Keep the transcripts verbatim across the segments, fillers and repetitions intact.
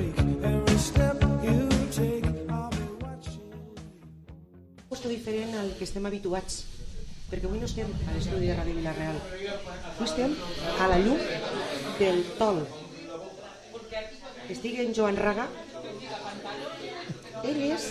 Diferent al que estem habituats, perquè avui no estem a l'estudi de Ràdio Vila-real, avui estem a la llum del Tol. Estic en Joan Raga. Ell és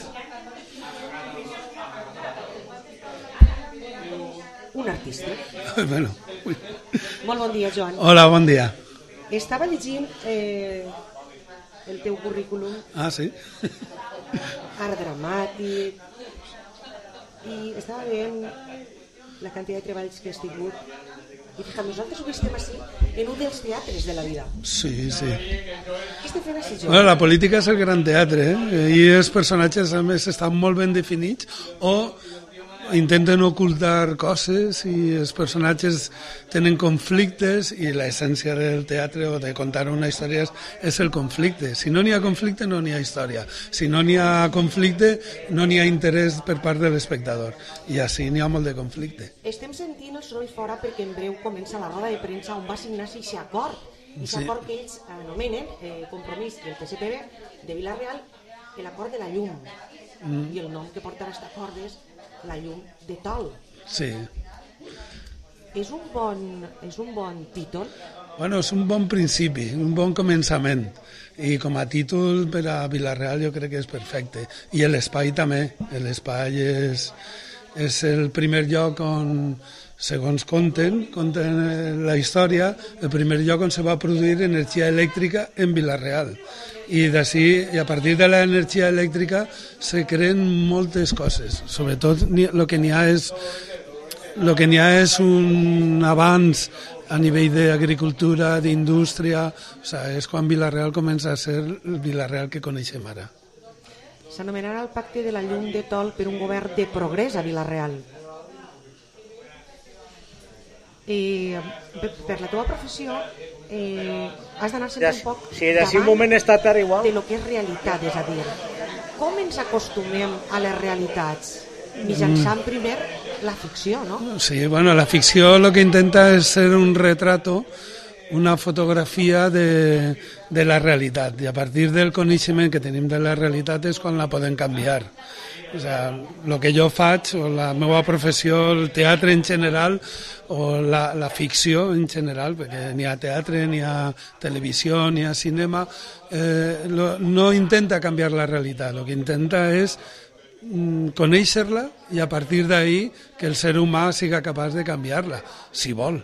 un artista. Bueno, molt bon dia, Joan. Hola, bon dia. Estava llegint eh, el teu currículum. Ah, sí? Art dramàtic, i estava veient la quantitat de treballs que has tingut i fíjate, nosaltres ho estem així en un dels teatres de la vida. Sí, sí. Què estem fent així, Joan? Bueno, la política és el gran teatre, eh? I els personatges a més estan molt ben definits o intenten ocultar coses i els personatges tenen conflictes i l'essència del teatre o de contar una història és el conflicte. Si no n'hi ha conflicte no n'hi ha història. Si no n'hi ha conflicte no n'hi ha interès per part de l'espectador i així n'hi ha molt de conflicte. Estem sentint el soroll fora perquè en breu comença la roda de premsa on va signar aquest acord i aquest acord que ells anomenen eh, Compromís i el P S P B de Vila-real l'acord de la llum mm. i el nom que porta aquest acord és la llum de Tol. Sí. És un bon, és un bon títol? Bueno, és un bon principi, un bon començament. I com a títol per a Vila-real jo crec que és perfecte. I l'espai també. L'espai és, és el primer lloc on, segons conten, conten la història, el primer lloc on se va produir energia elèctrica en Vila-real. I d'ací, i a partir de l'energia elèctrica se creen moltes coses, sobretot el que n'hi ha és el que n'hi ha és un avanç a nivell d'agricultura, d'indústria, o sigui, és quan Vila-real comença a ser el Vila-real que coneixem ara. S'anomenarà el Pacte de la Llum de Tol per un govern de progrés a Vila-real. I per la teva professió eh, has d'anar sempre un poc sí, davant un moment està igual. de lo que és realitat, és a dir, com ens acostumem a les realitats? Mitjançant primer la ficció, no? Sí, bueno, la ficció el que intenta és ser un retrato, una fotografia de, de la realitat, i a partir del coneixement que tenim de la realitat és quan la podem canviar. O sigui, el que jo faig, o la meva professió, el teatre en general, o la, la ficció en general, perquè n'hi ha teatre, n'hi ha televisió, n'hi ha cinema, eh, lo, no intenta canviar la realitat, el que intenta és mm, conèixer-la i a partir d'ahí que el ser humà siga capaç de canviar-la, si vol.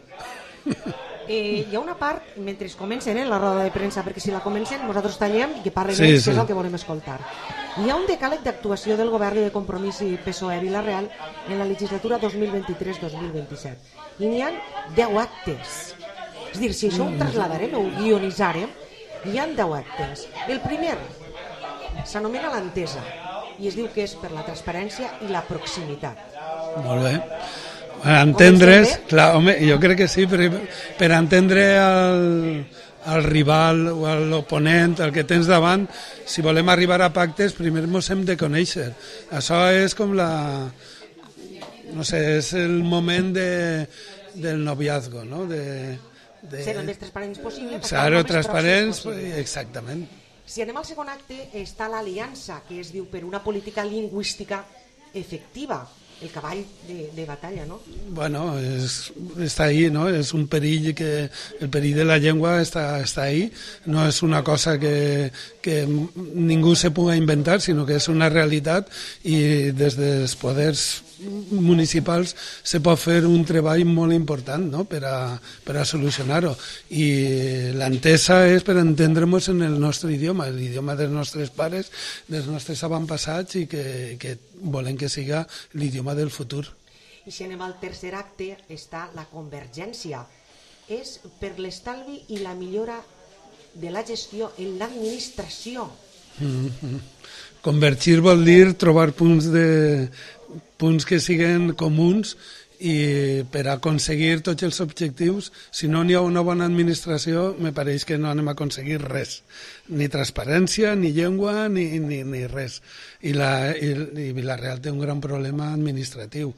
Eh, hi ha una part, mentre comencen eh, la roda de premsa, perquè si la comencen nosaltres tallem i que parlen sí, ells, sí. que és el que volem escoltar. Hi ha un decàleg d'actuació del govern de Compromís i P S O E Vila-real en la legislatura dos mil vint-i-tres dos mil vint-i-set. I n'hi ha deu actes. És a dir, si això ho trasladarem o ho guionitzarem, hi ha deu actes. El primer s'anomena l'entesa i es diu que és per la transparència i la proximitat. Molt bé. Per entendre's, clar, home, jo crec que sí, per, per entendre el, el rival o l'oponent, el que tens davant, si volem arribar a pactes, primer ens hem de conèixer. Això és com la... no sé, és el moment de, del noviazgo, no? De, de... Ser el més transparents possible. Claro, transparents, exactament. Si anem al segon acte, està l'aliança, que es diu per una política lingüística efectiva. El cavall de, de batalla, no? Bueno, és, està ahí, no? És un perill que... El perill de la llengua està, està ahí. No és una cosa que, que ningú se pugui inventar, sinó que és una realitat i des dels poders municipals se pot fer un treball molt important, no? per, a, per a solucionar-ho. I l'entesa és per entendre-nos en el nostre idioma, l'idioma dels nostres pares, dels nostres avantpassats i que, que volem que siga l'idioma del futur. I si anem al tercer acte està la convergència. És per l'estalvi i la millora de la gestió en l'administració. Mm-hmm. Convergir vol dir trobar punts de punts que siguin comuns i per aconseguir tots els objectius, si no n'hi ha una bona administració, me pareix que no anem a aconseguir res, ni transparència, ni llengua, ni, ni, ni res. I, la, i, i Vila-real té un gran problema administratiu.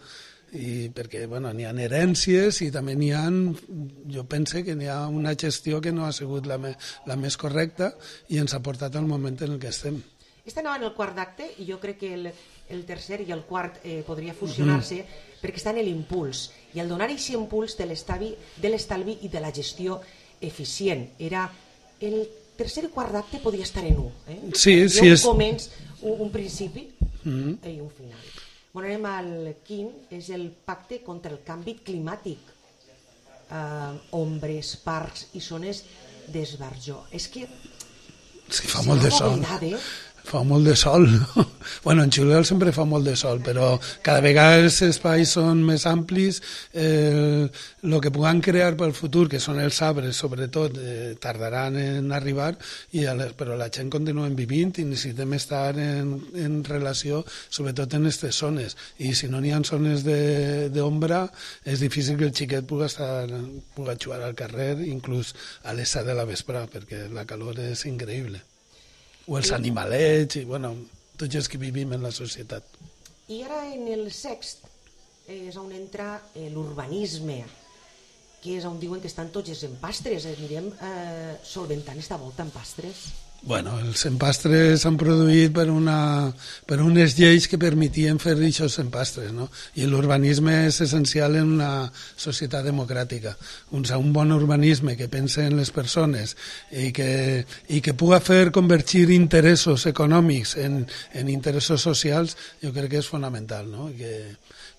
i perquè bueno, n'hi ha herències i també n'hi ha, jo pense que n'hi ha una gestió que no ha sigut la, me, la més correcta i ens ha portat al moment en el que estem. Este anava en el quart d'acte i jo crec que el, el tercer i el quart eh, podria fusionar-se mm. perquè està en l'impuls i el donar aquest impuls de l'estalvi, de l'estalvi i de la gestió eficient. Era el tercer i quart d'acte podia estar en un. Eh? Sí, Hi ha sí, un és... començ, un, un principi mm. i un final. Bueno, anem al quint, és el pacte contra el canvi climàtic. Uh, ombres, parcs i zones d'esbarjo. És que... Sí, fa molt de sol. Veritat, eh? Fa molt de sol. Bueno, en juliol sempre fa molt de sol, però cada vegada els espais són més amplis. El eh, que puguem crear pel futur, que són els arbres, sobretot, eh, tardaran en arribar, i a les, però la gent continua vivint i necessitem estar en, en relació, sobretot en aquestes zones. I si no n'hi ha zones d'ombra, és difícil que el xiquet pugui, estar, pugui jugar al carrer, inclús a les set de la vesprada, perquè la calor és increïble. O els animalets, i bueno, tots els que vivim en la societat. I ara en el sext és on entra eh, l'urbanisme, que és on diuen que estan tots els empastres. Anirem eh, solventant aquesta volta empastres? Bueno, els empastres s'han produït per, una, per unes lleis que permetien fer aquests empastres, no? I l'urbanisme és essencial en una societat democràtica. Un, un bon urbanisme que pensa en les persones i que, i que pugui fer convertir interessos econòmics en, en interessos socials, jo crec que és fonamental, no? Que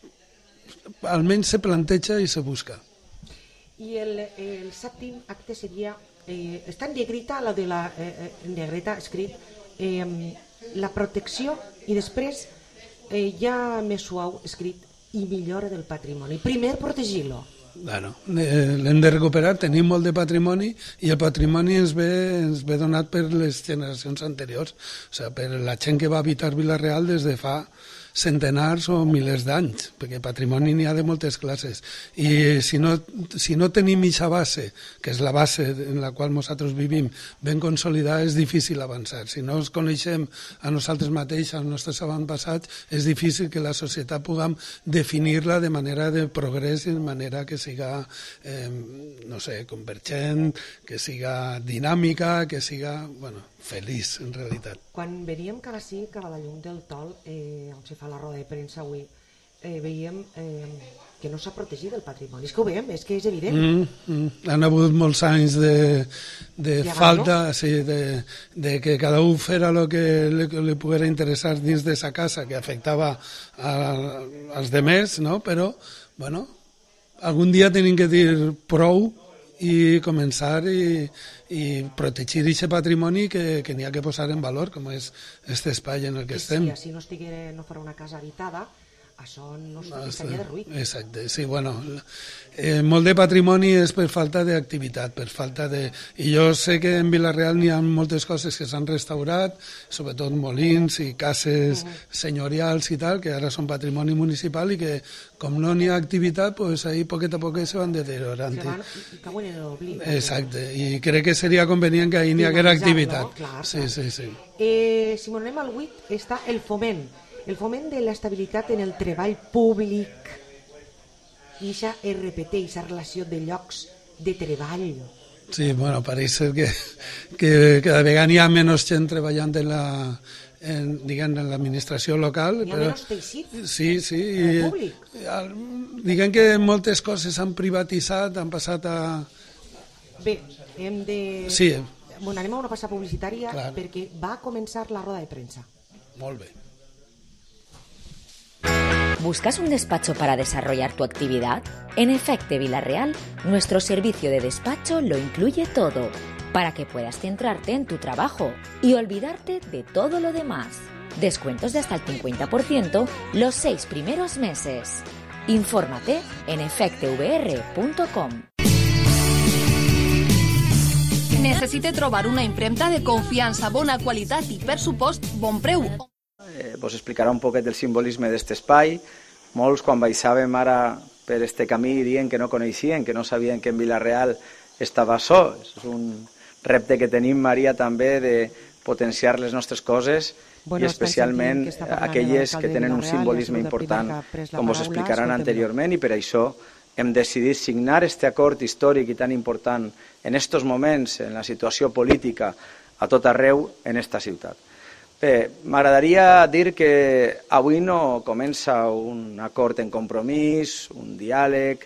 almenys se planteja i se busca. I el, el sèptim acte seria... Eh, està en negrita, la de la eh, en negreta escrit eh, la protecció, i després eh, ja més suau escrit i millora del patrimoni. Primer protegir-lo. Bueno, eh, l'hem de recuperar, tenim molt de patrimoni i el patrimoni ens ve, ens ve donat per les generacions anteriors, o sigui, per la gent que va habitar Vila-real des de fa centenars o milers d'anys, perquè patrimoni n'hi ha de moltes classes, i si no, si no tenim aquesta base, que és la base en la qual nosaltres vivim, ben consolidada, és difícil avançar. Si no ens coneixem a nosaltres mateixos, als nostres avantpassats, és difícil que la societat puguem definir-la de manera de progrés i de manera que siga, eh, no sé, convergent, que siga dinàmica, que siga, bueno, feliç, en realitat. Quan veníem cap ací, cap a la llum del Tol, eh, on se fa la roda de premsa avui, eh, veiem eh, que no s'ha protegit el patrimoni. És que ho veiem, és que és evident. Mm, mm. Han hagut molts anys de, de falta, no? Sí, de, de que cada un fera el que li, li poguera interessar dins de sa casa, que afectava a, als demés, no? Però, bueno, algun dia tenim que dir prou i començar i, i protegir aquest patrimoni que, que n'hi ha que posar en valor, com és aquest espai en el que I estem. Si així no, estiguera, no farà una casa habitada, això no estaria derruït. Exacte, sí, bueno, eh, molt de patrimoni és per falta d'activitat, per falta de... I jo sé que en Vila-real n'hi ha moltes coses que s'han restaurat, sobretot molins i cases uh-huh. senyorials i tal, que ara són patrimoni municipal i que, com no n'hi ha activitat, pues ahí poquet a poquet se van deteriorant. Se van, cauen en l'oblit. Exacte, i crec que seria convenient que ahí n'hi haguera activitat. Clar, sí, clar. sí, sí. Eh, si anem al vuit, està el foment. El foment de l'estabilitat en el treball públic i això es repeteix, aquesta relació de llocs de treball. Sí, bueno, pareix ser que, que cada vegada hi ha menys gent treballant en la, en, diguem, en l'administració local. Hi ha però, menys teixit sí, sí, i, públic. Diguem que moltes coses s'han privatitzat, han passat a... Bé, hem de... Sí. Bueno, anem a una passada publicitària. Clar. Perquè va començar la roda de premsa. Molt bé. ¿Buscas un despacho para desarrollar tu actividad? En Efecte Vila-real, nuestro servicio de despacho lo incluye todo, para que puedas centrarte en tu trabajo y olvidarte de todo lo demás. Descuentos de hasta el cincuenta por ciento los seis primeros meses. Infórmate en efecte v r punto com. Necessite trobar una impremta de confiança, bona qualitat i, per supost, bon preu. Eh, vos explicarà un poquet el simbolisme d'aquest espai. Molts, quan baixàvem ara per este camí, dient que no coneixien, que no sabien que en Vila-real estava so. És un repte que tenim, Maria, també de, potenciar les nostres coses Bueno, i especialment que aquelles que tenen un simbolisme important, com us explicaran anteriorment, i per això hem decidit signar aquest acord històric i tan important en aquests moments, en la situació política a tot arreu en esta ciutat. Bé, m'agradaria dir que avui no comença un acord en compromís, un diàleg,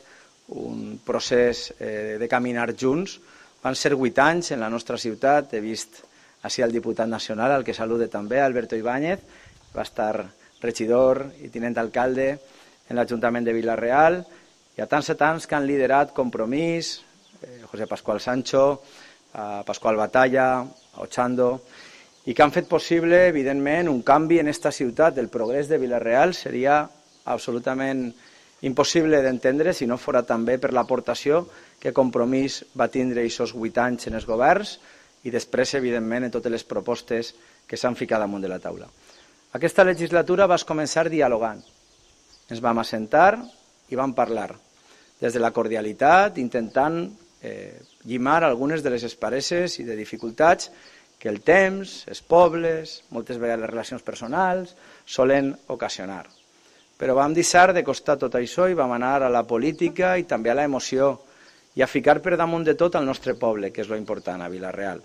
un procés eh, de caminar junts. Van ser vuit anys en la nostra ciutat, he vist així el diputat nacional, al que salude també, Alberto Ibáñez, va estar regidor i tinent alcalde en l'Ajuntament de Vila-real, hi ha tants i tants que han liderat Compromís, eh, José Pascual Sancho, eh, Pascual Batalla, Ochando, i que han fet possible, evidentment, un canvi en esta ciutat. El progrés de Vila-real seria absolutament impossible d'entendre si no fora també per l'aportació que Compromís va tindre aquests vuit anys en els governs i després, evidentment, en totes les propostes que s'han ficat damunt de la taula. Aquesta legislatura va començar dialogant. Ens vam assentar i vam parlar, des de la cordialitat, intentant eh, llimar algunes de les aspereses i de dificultats que el temps, els pobles, moltes vegades les relacions personals, solen ocasionar. Però vam deixar de costar tot això i vam anar a la política i també a l'emoció i a ficar per damunt de tot el nostre poble, que és lo important a Vila-real.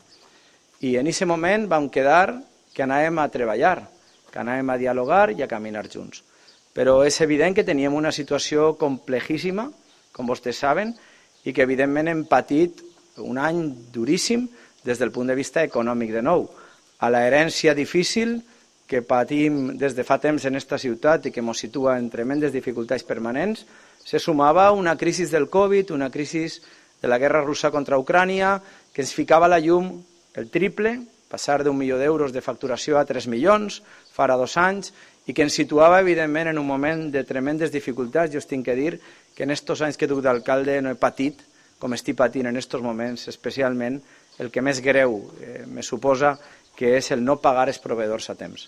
I en aquest moment vam quedar que anàvem a treballar, que anàvem a dialogar i a caminar junts. Però és evident que teníem una situació complejíssima, com vostès saben, i que evidentment hem patit un any duríssim des del punt de vista econòmic de nou. A l'herència difícil que patim des de fa temps en aquesta ciutat i que ens situa en tremendes dificultats permanents, se sumava una crisi del Covid, una crisi de la guerra russa contra Ucrània, que ens ficava a la llum el triple, passar d'un milió d'euros de facturació a tres milions, farà dos anys, i que ens situava, evidentment, en un moment de tremendes dificultats. Jo us tinc que dir que en aquests anys que he duc d'alcalde no he patit, com estic patint en aquests moments, especialment el que més greu eh, me suposa, que és el no pagar els proveïdors a temps.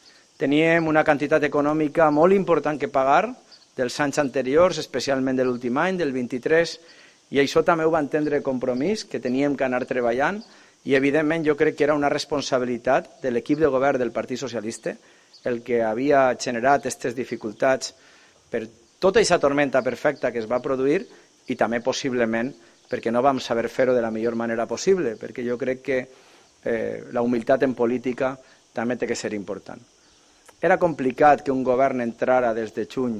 Teníem una quantitat econòmica molt important que pagar dels anys anteriors, especialment de l'últim any, del vint-i-tres, i això també ho va entendre Compromís, que teníem que anar treballant, i evidentment jo crec que era una responsabilitat de l'equip de govern del Partit Socialista el que havia generat aquestes dificultats per tota aquesta tormenta perfecta que es va produir i també possiblement perquè no vam saber fer-ho de la millor manera possible, perquè jo crec que eh, la humilitat en política també té que ser important. Era complicat que un govern entrara des de juny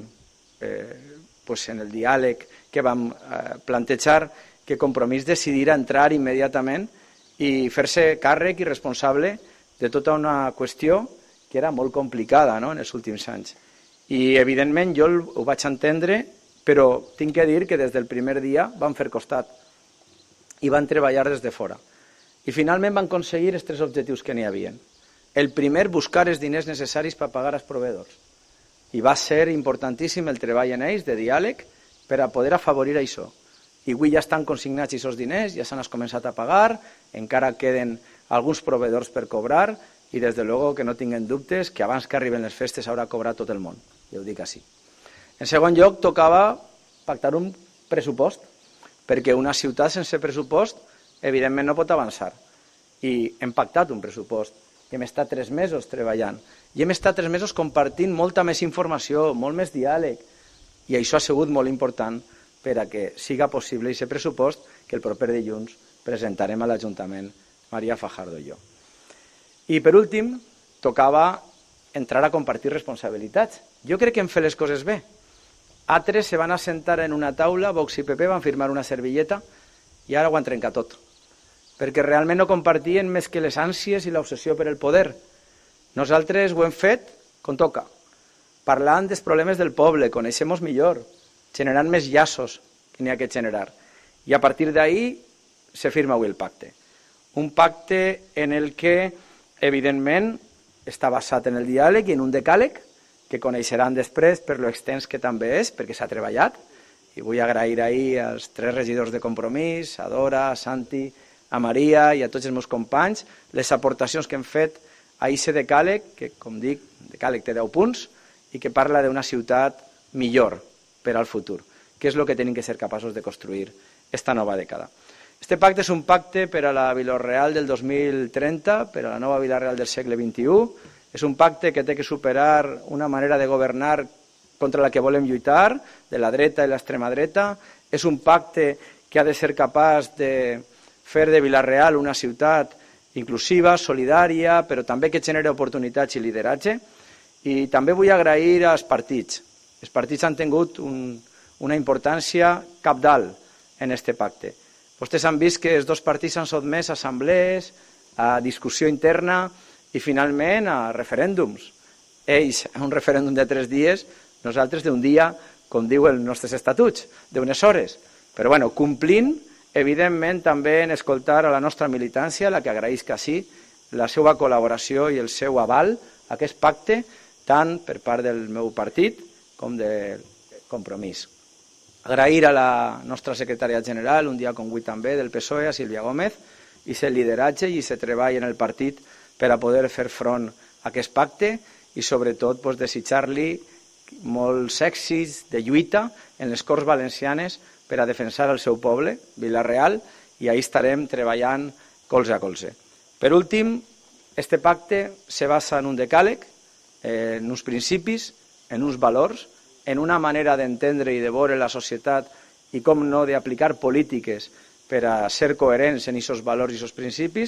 eh, pues en el diàleg que vam eh, plantejar, que Compromís decidira entrar immediatament i fer-se càrrec i responsable de tota una qüestió que era molt complicada, no?, en els últims anys. I, evidentment, jo ho vaig entendre, però tinc que dir que des del primer dia van fer costat i van treballar des de fora. I, finalment, van aconseguir els tres objectius que n'hi havia. El primer, buscar els diners necessaris per pagar als proveïdors. I va ser importantíssim el treball en ells, de diàleg, per a poder afavorir això. I avui ja estan consignats aquests diners, ja s'han començat a pagar, encara queden alguns proveïdors per cobrar i des de luego que no tinguen dubtes que abans que arriben les festes haurà cobrat tot el món, ja ho dic així. En segon lloc, tocava pactar un pressupost, perquè una ciutat sense pressupost evidentment no pot avançar. I hem pactat un pressupost i hem estat tres mesos treballant i hem estat tres mesos compartint molta més informació, molt més diàleg, i això ha sigut molt important per a que siga possible aquest pressupost que el proper dilluns presentarem a l'Ajuntament Maria Fajardo i jo. I per últim, tocava entrar a compartir responsabilitats. Jo crec que hem fet les coses bé. Altres se van assentar en una taula, Vox i P P van firmar una servilleta i ara ho han trencat tot. Perquè realment no compartien més que les ànsies i l'obsessió per el poder. Nosaltres ho hem fet com toca, parlant dels problemes del poble, coneixem-nos millor, generant més llaços que n'hi ha que generar. I a partir d'ahí se firma avui el pacte. Un pacte en el que, evidentment, està basat en el diàleg i en un decàleg que coneixeran després per lo extens que també és, perquè s'ha treballat. I vull agrair ahir als tres regidors de Compromís, a Dora, a Santi, a Maria i a tots els meus companys, les aportacions que hem fet a aquest decàleg, que, com dic, decàleg té deu punts, i que parla d'una ciutat millor per al futur, que és el que tenim que ser capaços de construir esta nova dècada. Este pacte és un pacte per a la Vila-real del dos mil trenta, per a la nova Vila-real del segle vint-i-u. És un pacte que té que superar una manera de governar contra la que volem lluitar, de la dreta i l'extrema dreta. És un pacte que ha de ser capaç de fer de Vila-real una ciutat inclusiva, solidària, però també que genera oportunitats i lideratge. I també vull agrair als partits. Els partits han tingut un, una importància cabdal en aquest pacte. Vostès han vist que els dos partits s'han sotmès a assemblees, a discussió interna i finalment a referèndums. Ells un referèndum de tres dies, nosaltres d'un dia, com diuen els nostres estatuts, d'unes hores. Però bueno, complint, evidentment, també en escoltar a la nostra militància, la que agraeix que sí, la seva col·laboració i el seu aval a aquest pacte, tant per part del meu partit com del Compromís. Agrair a la nostra secretària general, un dia com avui també, del P S O E, a Sílvia Gómez, i aquest lideratge i aquest treball en el partit per a poder fer front a aquest pacte i sobretot pues, desitjar-li molts èxits de lluita en les Corts Valencianes per a defensar el seu poble, Vila-real, i ahí estarem treballant colze a colze. Per últim, este pacte se basa en un decàleg, en uns principis, en uns valors, en una manera d'entendre i de veure la societat i com no d'aplicar polítiques per a ser coherents en aquests valors i aquests principis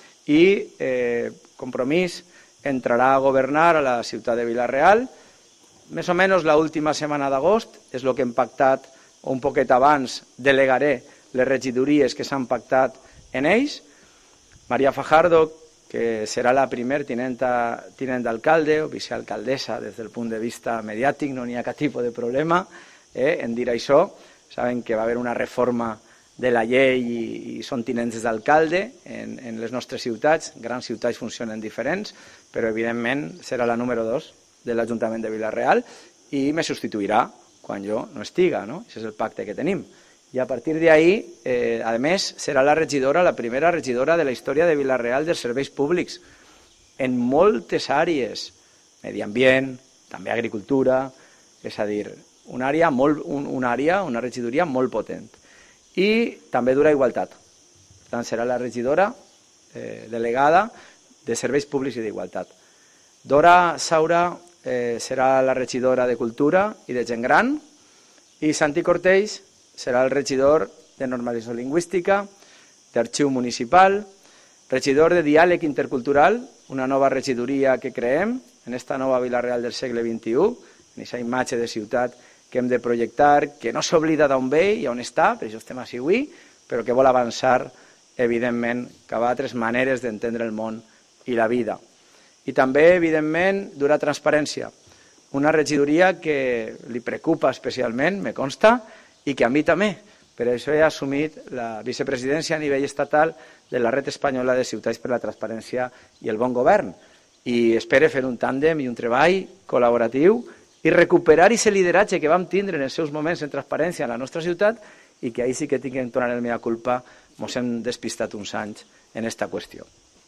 i eh, Compromís entrarà a governar a la ciutat de Vila-real. Més o menys l'última setmana d'agost és el que hem pactat, o un poquet abans delegaré les regidories que s'han pactat en ells. Maria Fajardo, que serà la primer tinent d'alcalde o vicealcaldessa des del punt de vista mediàtic, no n'hi ha cap tipus de problema eh, en dir això. Saben que va haver una reforma de la llei i, i són tinents d'alcalde en, en les nostres ciutats. Grans ciutats funcionen diferents, però evidentment serà la número dos de l'Ajuntament de Vila-real i me substituirà quan jo no estiga, no? Això és el pacte que tenim. I a partir d'ahí, eh, a més, serà la regidora, la primera regidora de la història de Vila-real dels serveis públics, en moltes àrees, medi ambient, també agricultura, és a dir, una àrea, molt, un, una, àrea una regidoria molt potent. I també dura igualtat. Per tant, serà la regidora eh, delegada de serveis públics i d'igualtat. Dora Saura eh, serà la regidora de cultura i de gent gran i Santi Cortells serà el regidor de normalització lingüística, d'arxiu municipal, regidor de diàleg intercultural, una nova regidoria que creem en esta nova Vila-real del segle vint-i-u, en aquesta imatge de ciutat que hem de projectar, que no s'oblida d'on ve i on està, per això estem així avui, però que vol avançar, evidentment, cap a altres maneres d'entendre el món i la vida. I també, evidentment, dura transparència. Una regidoria que li preocupa especialment, me consta, i que a mi també. Per això he assumit la vicepresidència a nivell estatal de la Red Espanyola de Ciutats per la Transparència i el Bon Govern. I espero fer un tàndem i un treball col·laboratiu i recuperar aquest lideratge que vam tindre en els seus moments en transparència en la nostra ciutat i que ahir sí que tinc que entonar el mea culpa, ens hem despistat uns anys en aquesta qüestió.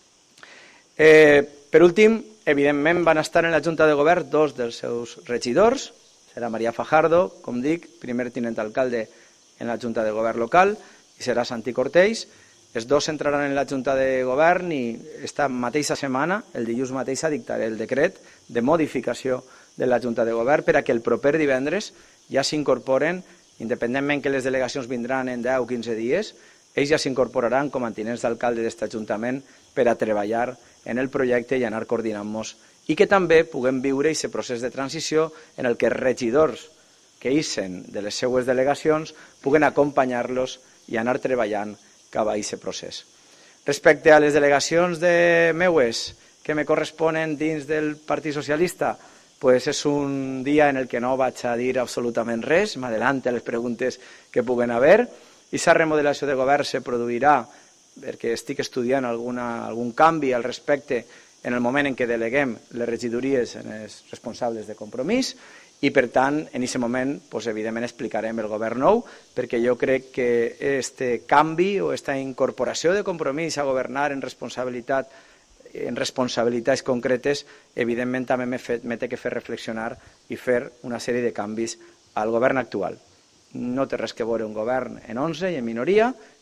Eh, per últim, evidentment van estar en la Junta de Govern dos dels seus regidors. Serà Maria Fajardo, com dic, primer tinent d'alcalde en la Junta de Govern local, i serà Santi Cortells. Els dos entraran en la Junta de Govern i esta mateixa setmana, el dilluns mateix, dictaré el decret de modificació de la Junta de Govern per a que el proper divendres ja s'incorporen, independentment que les delegacions vindran en deu o quinze dies, ells ja s'incorporaran com a tinents d'alcalde d'aquest Ajuntament per a treballar en el projecte i anar coordinant-nos i que també puguem viure aquest procés de transició en el que els regidors que ixen de les seues delegacions puguen acompanyar-los i anar treballant cap a aquest procés. Respecte a les delegacions de meues que me corresponen dins del Partit Socialista, pues és un dia en el que no vaig a dir absolutament res, m'adelante a les preguntes que puguen haver. Aquesta remodelació de govern se produirà perquè estic estudiant alguna, algun canvi al respecte en el moment en què deleguem les regidories en els responsables de Compromís i, per tant, en aquest moment, pues, evidentment, explicarem el govern nou, perquè jo crec que aquest canvi o aquesta incorporació de Compromís a governar en responsabilitat en responsabilitats concretes, evidentment, també m'he de fer reflexionar i fer una sèrie de canvis al govern actual. No té res que veure un govern en onze i en minoria,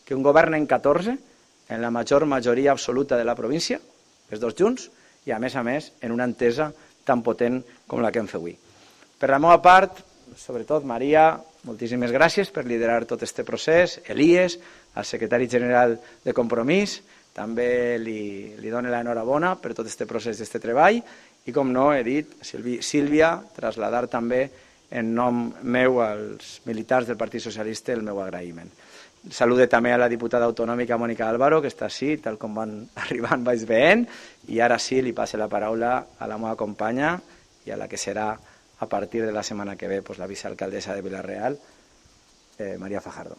que un govern en catorze, en la major majoria absoluta de la província, els dos junts, i a més a més en una entesa tan potent com la que hem fet avui. Per la meva part, sobretot Maria, moltíssimes gràcies per liderar tot aquest procés, Elies, al secretari general de Compromís, també li, li dono l'enhorabona per tot aquest procés d'aquest treball i, com no, he dit, Sílvia, traslladar també en nom meu als militars del Partit Socialista el meu agraïment. Salude també a la diputada autonòmica Mònica Álvaro, que està així, tal com van arribant vaig veient, i ara sí li passe la paraula a la meva companya i a la que serà a partir de la setmana que ve pues, la vicealcaldessa de Vila-real, eh, María Fajardo.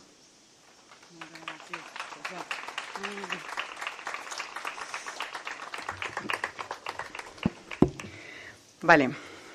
Vale.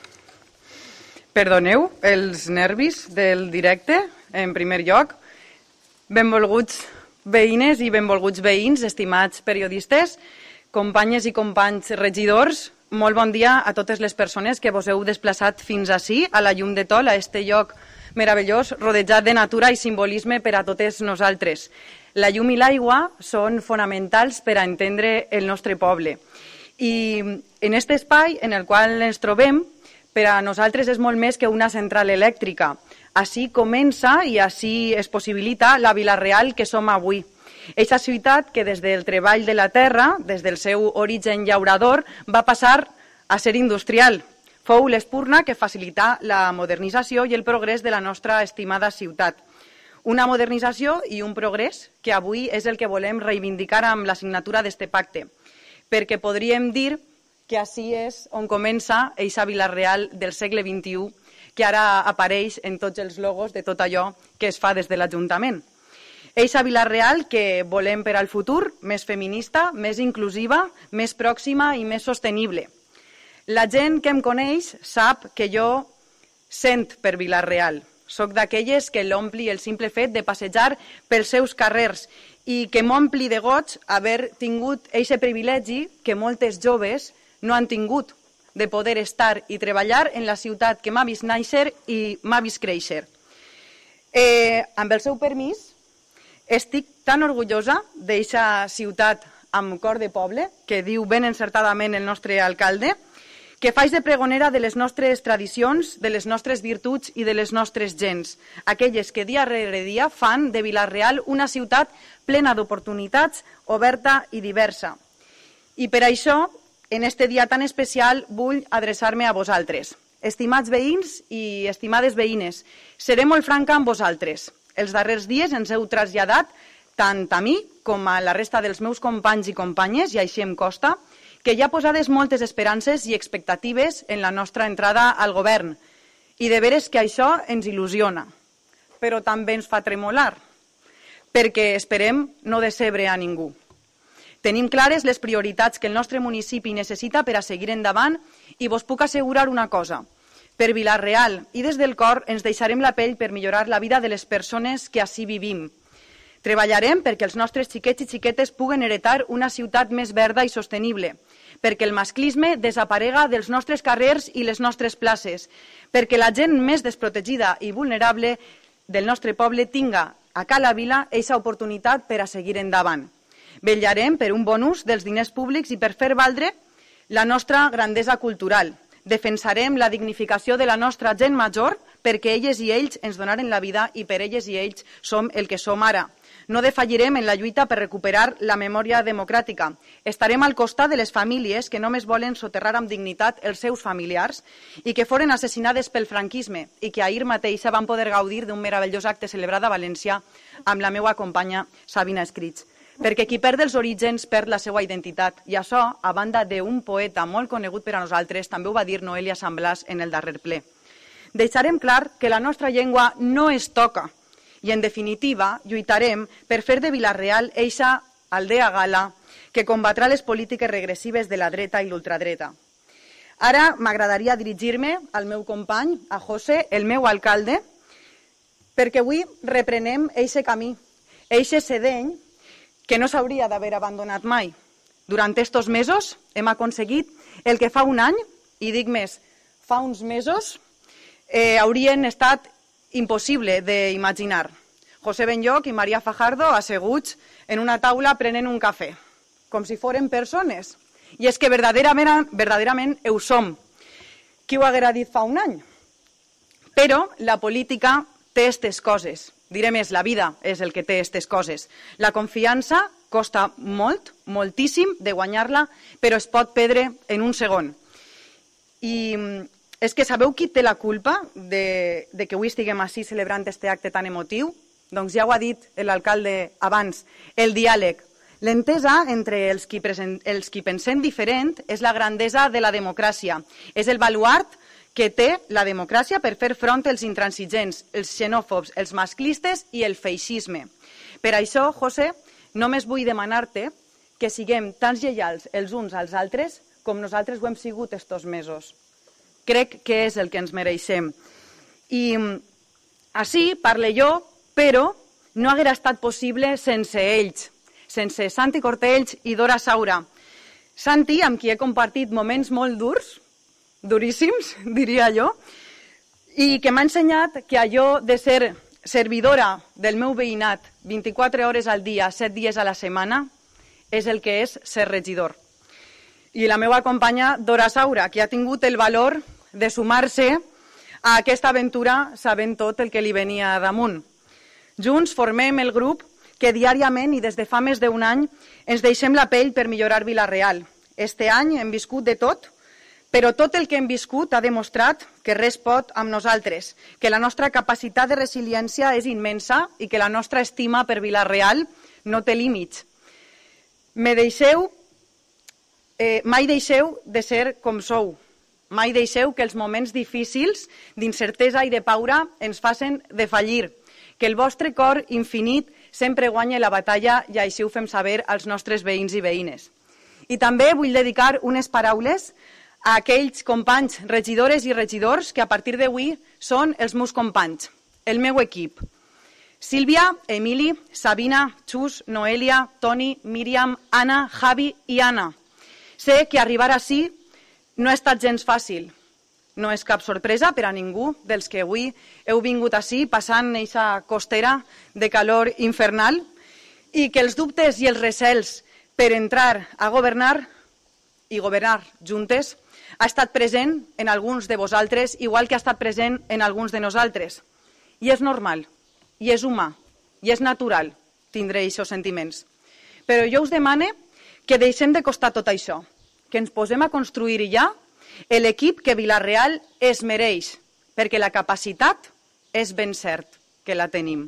Perdoneu els nervis del directe, en primer lloc. Benvolguts veïnes i benvolguts veïns, estimats periodistes, companyes i companys regidors, molt bon dia a totes les persones que vos heu desplaçat fins ací, a la llum de Tol, a este lloc meravellós, rodejat de natura i simbolisme per a totes nosaltres. La llum i l'aigua són fonamentals per a entendre el nostre poble. I en aquest espai en el qual ens trobem, per a nosaltres és molt més que una central elèctrica. Així comença i així es possibilita la Vila-real que som avui. Eixa ciutat que des del treball de la terra, des del seu origen llaurador, va passar a ser industrial. Fou l'espurna que facilità la modernització i el progrés de la nostra estimada ciutat. Una modernització i un progrés que avui és el que volem reivindicar amb la signatura d'este pacte, perquè podríem dir que així és on comença eixa Vila-real del segle vint-i-u, que ara apareix en tots els logos de tot allò que es fa des de l'Ajuntament. Eixa Vila-real que volem per al futur, més feminista, més inclusiva, més pròxima i més sostenible. La gent que em coneix sap que jo sent per Vila-real. Soc d'aquelles que l'ompli el simple fet de passejar pels seus carrers i que m'ompli de goig haver tingut eixe privilegi que moltes joves no han tingut, de poder estar i treballar en la ciutat que m'ha vist néixer i m'ha vist créixer. Eh, amb el seu permís, estic tan orgullosa d'eixa ciutat amb cor de poble, que diu ben encertadament el nostre alcalde, que faig de pregonera de les nostres tradicions, de les nostres virtuts i de les nostres gens, aquelles que dia rere dia fan de Vila-real una ciutat plena d'oportunitats, oberta i diversa. I per això, en este dia tan especial, vull adreçar-me a vosaltres. Estimats veïns i estimades veïnes, seré molt franca amb vosaltres. Els darrers dies ens heu traslladat, tant a mi com a la resta dels meus companys i companyes, i així em costa, que hi ha posades moltes esperances i expectatives en la nostra entrada al govern. I de veres que això ens il·lusiona, però també ens fa tremolar, perquè esperem no decebre a ningú. Tenim clares les prioritats que el nostre municipi necessita per a seguir endavant i vos puc assegurar una cosa. Per Vila-real i des del cor ens deixarem la pell per millorar la vida de les persones que ací vivim. Treballarem perquè els nostres xiquets i xiquetes puguen heretar una ciutat més verda i sostenible, perquè el masclisme desaparega dels nostres carrers i les nostres places, perquè la gent més desprotegida i vulnerable del nostre poble tinga a Cala Vila eixa oportunitat per a seguir endavant. Vetllarem per un bon ús dels diners públics i per fer valdre la nostra grandesa cultural. Defensarem la dignificació de la nostra gent major perquè elles i ells ens donaren la vida i per elles i ells som el que som ara. No defallirem en la lluita per recuperar la memòria democràtica. Estarem al costat de les famílies que només volen soterrar amb dignitat els seus familiars i que foren assassinades pel franquisme i que ahir mateixa van poder gaudir d'un meravellós acte celebrat a València amb la meva companya Sabina Escrits. Perquè qui perd els orígens perd la seva identitat. I això, a banda d'un poeta molt conegut per a nosaltres, també ho va dir Noelia Sant Blas en el darrer ple. Deixarem clar que la nostra llengua no es toca i, en definitiva, lluitarem per fer de Vila-real eixa aldea gala que combatrà les polítiques regressives de la dreta i l'ultradreta. Ara m'agradaria dirigir-me al meu company, a José, el meu alcalde, perquè avui reprenem eixe camí, eixe sedeny que no s'hauria d'haver abandonat mai. Durant estos mesos hem aconseguit el que fa un any, i dic més, fa uns mesos, eh, haurien estat impossible d'imaginar. José Benlloch i Maria Fajardo asseguts en una taula prenent un cafè, com si foren persones. I és que verdaderament, verdaderament ho som. Qui ho haguera dit fa un any? Però la política té aquestes coses. Diré més, la vida és el que té aquestes coses. La confiança costa molt, moltíssim de guanyar-la, però es pot perdre en un segon. I és que sabeu qui té la culpa de, de que avui estiguem així celebrant aquest acte tan emotiu? Doncs ja ho ha dit l'alcalde abans, el diàleg. L'entesa entre els qui, present, els qui pensem diferent és la grandesa de la democràcia. És el baluart que té la democràcia per fer front als intransigents, els xenòfobs, els masclistes i el feixisme. Per això, José, només vull demanar-te que siguem tan lleials els uns als altres com nosaltres ho hem sigut estos mesos. Crec que és el que ens mereixem. I així parle jo, però no haguera estat possible sense ells, sense Santi Cortells i Dora Saura. Santi, amb qui he compartit moments molt durs, duríssims, diria jo, i que m'ha ensenyat que allò de ser servidora del meu veïnat vint-i-quatre hores al dia, set dies a la setmana, és el que és ser regidor. I la meva companya Dora Saura, que ha tingut el valor de sumar-se a aquesta aventura sabent tot el que li venia damunt. Junts formem el grup que diàriament i des de fa més d'un any ens deixem la pell per millorar Vila-real. Este any hem viscut de tot, però tot el que hem viscut ha demostrat que res pot amb nosaltres, que la nostra capacitat de resiliència és immensa i que la nostra estima per Vila-real no té límits. Me deixeu, eh, mai deixeu de ser com sou. Mai deixeu que els moments difícils, d'incertesa i de paura ens facin defallir, que el vostre cor infinit sempre guanya la batalla i així ho fem saber als nostres veïns i veïnes. I també vull dedicar unes paraules a aquells companys, regidores i regidors que a partir d'avui són els meus companys, el meu equip. Sílvia, Emili, Sabina, Xus, Noelia, Toni, Míriam, Anna, Javi i Anna. Sé que arribar ací no ha estat gens fàcil. No és cap sorpresa per a ningú dels que avui heu vingut ací passant aquesta costera de calor infernal i que els dubtes i els recels per entrar a governar i governar juntes ha estat present en alguns de vosaltres, igual que ha estat present en alguns de nosaltres. I és normal, i és humà, i és natural tindre aquests sentiments. Però jo us demane que deixem de costar tot això, que ens posem a construir ja l'equip que Vila-real es mereix, perquè la capacitat és ben cert que la tenim.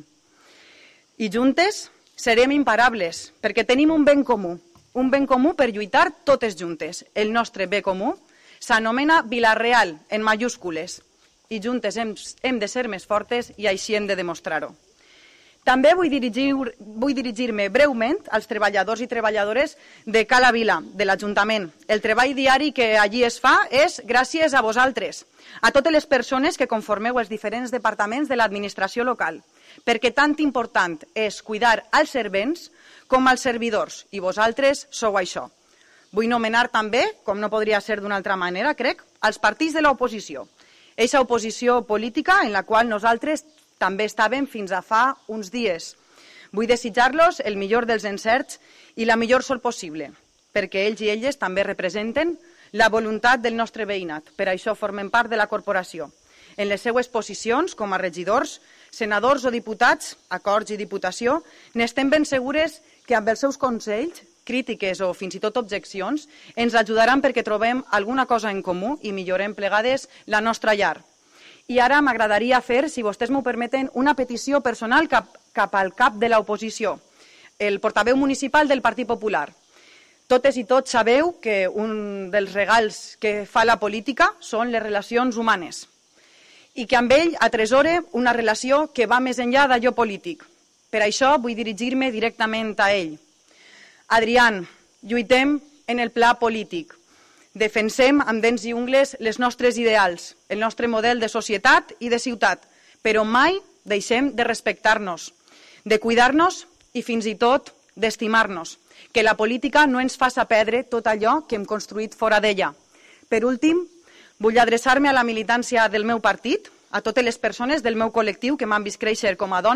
I juntes serem imparables, perquè tenim un ben comú, un ben comú per lluitar totes juntes. El nostre bé comú s'anomena Vila-real, en mayúscules, i juntes hem, hem de ser més fortes i així hem de demostrar-ho. També vull dirigir, vull dirigir-me breument als treballadors i treballadores de Cala Vila, de l'Ajuntament. El treball diari que allí es fa és gràcies a vosaltres, a totes les persones que conformeu els diferents departaments de l'administració local, perquè tant important és cuidar als servents com als servidors, i vosaltres sou això. Vull nomenar també, com no podria ser d'una altra manera, crec, als partits de l'oposició. Eixa oposició política en la qual nosaltres també estàvem fins a fa uns dies. Vull desitjar-los el millor dels encerts i la millor sort possible, perquè ells i elles també representen la voluntat del nostre veïnat. Per això formen part de la corporació. En les seues posicions, com a regidors, senadors o diputats, acords i diputació, n'estem ben segures que amb els seus consells, crítiques o fins i tot objeccions, ens ajudaran perquè trobem alguna cosa en comú i millorem plegades la nostra llar. I ara m'agradaria fer, si vostès m'ho permeten, una petició personal cap, cap al cap de l'oposició, el portaveu municipal del Partit Popular. Totes i tots sabeu que un dels regals que fa la política són les relacions humanes i que amb ell atresore una relació que va més enllà d'allò polític. Per això vull dirigir-me directament a ell. Adrián, lluitem en el pla polític. Defensem amb dents i ungles les nostres ideals, el nostre model de societat i de ciutat, però mai deixem de respectar-nos, de cuidar-nos i fins i tot d'estimar-nos, que la política no ens faça perdre tot allò que hem construït fora d'ella. Per últim, vull adreçar-me a la militància del meu partit, a totes les persones del meu col·lectiu que m'han vist créixer com a dona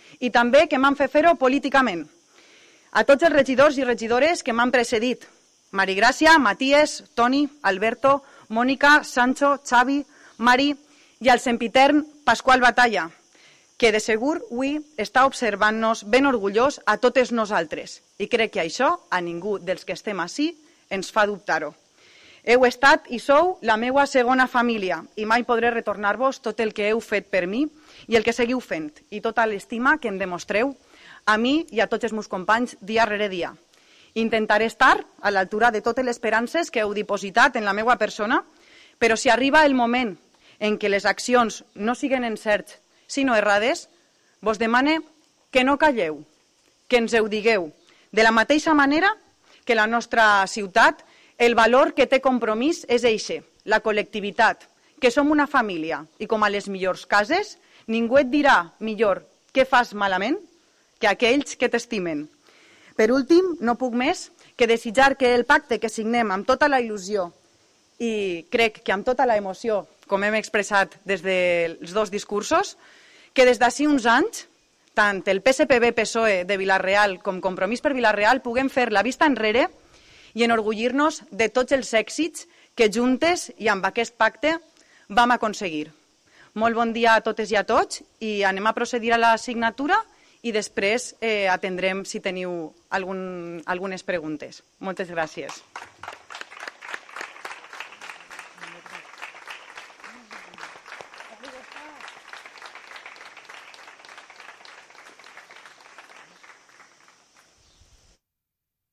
i també que m'han fet fer-ho políticament. A tots els regidors i regidores que m'han precedit, Marigràcia, Matías, Toni, Alberto, Mònica, Sancho, Xavi, Mari i al sempitern Pasqual Batalla, que de segur avui està observant-nos ben orgullós a totes nosaltres. I crec que això a ningú dels que estem ací ens fa dubtar-ho. Heu estat i sou la meva segona família i mai podré retornar-vos tot el que heu fet per mi i el que seguiu fent i tota l'estima que em demostreu a mi i a tots els meus companys dia rere dia. Intentaré estar a l'altura de totes les esperances que heu dipositat en la meva persona, però si arriba el moment en què les accions no siguen encerts, sinó errades, vos demane que no calleu, que ens ho digueu, de la mateixa manera que la nostra ciutat, el valor que té compromís és eixe, la col·lectivitat, que som una família i com a les millors cases, ningú et dirà millor què fas malament que aquells que t'estimen. Per últim, no puc més que desitjar que el pacte que signem amb tota la il·lusió i crec que amb tota la emoció, com hem expressat des dels dos discursos, que des d'ací uns anys, tant el P S P B P S O E de Vila-real com Compromís per Vila-real puguem fer la vista enrere i enorgullir-nos de tots els èxits que juntes i amb aquest pacte vam aconseguir. Molt bon dia a totes i a tots i anem a procedir a la signatura i després eh, atendrem si teniu algun, algunes preguntes. Moltes gràcies.